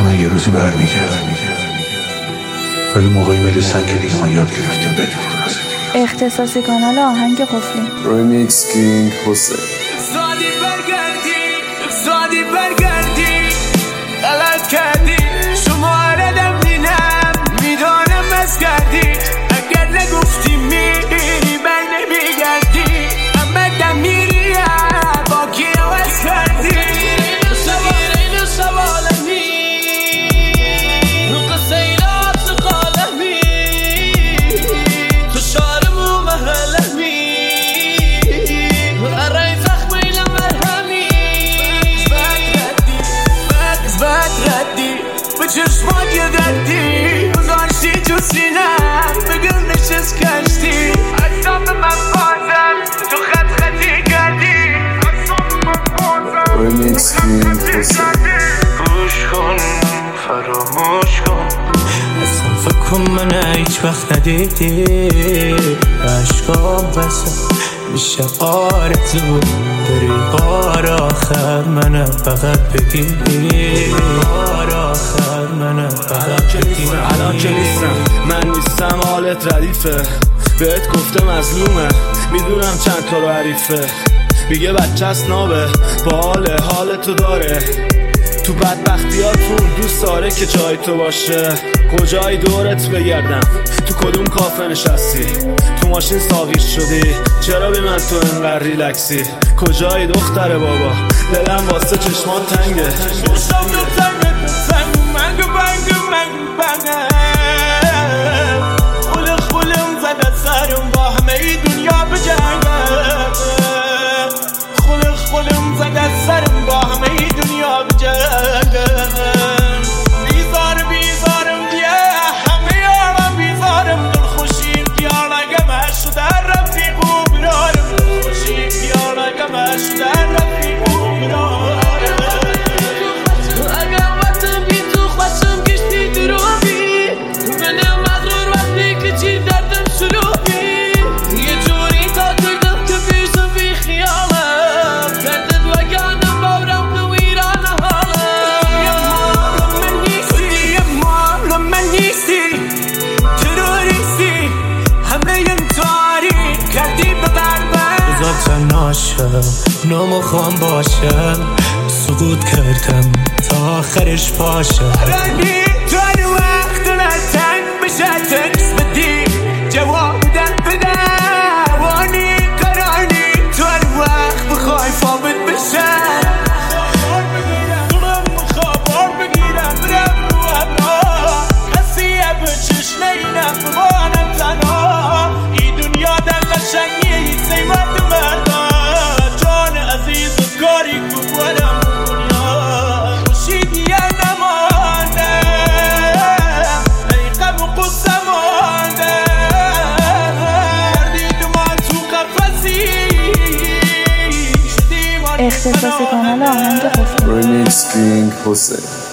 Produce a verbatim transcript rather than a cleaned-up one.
من یه روزی برمیگردم، ولی موقعی میرسن که دیگه ما یاد گرفتیم بدیم. اختصاصی کانال آهنگ قفلی. ریمیکس کینگ حسین. زادی برگردی، زادی برگردی، غلط کردی، شماره دم دینم میدانم از کردی، اگر نگفتی میری بر نمیگردی، اما دم میری با کی عوض کردی. سوال سوالمی قصیرات قالمی تو شارمو محلمی ارای زخمی لمرهمی زبط ردی به چشمات یه دردی گذاشتی جو سینم بگل نشست کشتی اصاب من بازم تو خط خطی کردی اصاب من بازم ریمیکس کینگ حسین. گوش کن فراموش کن اصلا فکر کن من هیچ وقت ندیدی عشقام بسه میشه آرزو داری بار آخر منم فقط بگیری بار آخر منم فقط بگیری. الان که نیستم من نیستم حالت ردیفه بهت گفته مظلومه میدونم چند تا رو حریفه میگه بچه است نابه با حال حال تو داره تو بدبختیاتون دوست داره که جای تو باشه کجای دورت بگردم تو کدوم کافه نشستی تو ماشین ساقیش شدی چرا بی من تو انقدر ریلکسی کجای دختر بابا دلم واسه چشمات تنگه دوستم دو تنگه تنگ منگو بنگو منگو بنگه خلق خلم زده سرم با همه ای دنیا بجنگه خلق خلم زده سرم با همه ای دنیا بجنگه بیزار بیزارم دیه همه یارم بیزارم دل خوشیم دیارگم هشو در رفیقو برارم دل خوشیم دیارگم هشو در رفیقو برارم اگر وقتم بی تو خوشم گشتی دروبی منم مغرور وقتی که چی دردم شروعی یه جوری تا کردم که پیشم بی خیالم دردت وگانم بورم تو ویران حالم یه مال من نیستی یه مال من نیستی تروریستی همه یم تاری کردی به قلبم بذار تناشم نمخوام باشم سقوط کردم تا آخرش باشه رنگی تو هر وقت نتنگ بشه تکس بدی جواب دن بده وانی قرانی تو هر وقت بخوای ثابت بشه دلم میخواه بار بگیرم برم رو هوا کسیه به چشم اینم بمانم تنها این دنیا در قشنگیه این سیمت مردا جان عزیز و کاری کنم دنیا خوشیدیه نمانده ای غم و قصه مانده کردید ما تو قفصی اختصاصی کانال آهنگ قفلی. ریمیکس کینگ حسین.